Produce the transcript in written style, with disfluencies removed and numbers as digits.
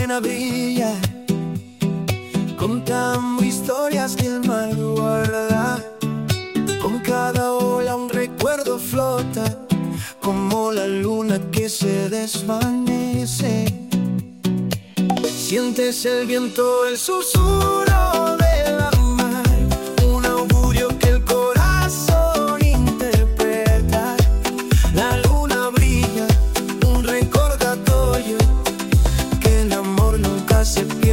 arena brilla, contando historias que el mar guarda. Con cada ola un recuerdo flota, como la luna que se desvanece. Sientes el viento, el susurro de la mar, un augurio que el corazón interpreta. La luna brilla, un recordatorio que el amor nunca se pierde.